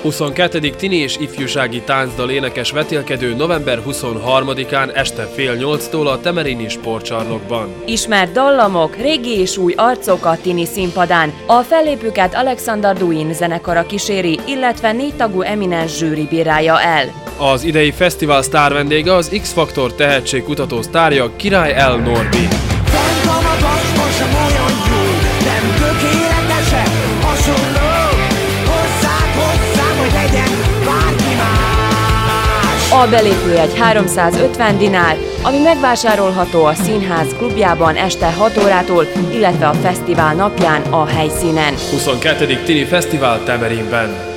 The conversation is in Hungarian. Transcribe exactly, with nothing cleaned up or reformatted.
huszonkettő tini és ifjúsági táncdal énekes vetélkedő november huszonharmadikán este fél nyolctól a Temerini Sportcsarnokban. Ismert dallamok, régi és új arcok a tini színpadán. A fellépőket Alexander Duin zenekara kíséri, illetve négy tagú eminens zsűri bírálja el. Az idei fesztivál sztár vendége az X-Faktor tehetségkutató sztárja Király El Norbi. A belépő egy háromszázötven dinár, ami megvásárolható a színház klubjában este hat órától, illetve a fesztivál napján a helyszínen. huszonkettő tini fesztivál Temerinben.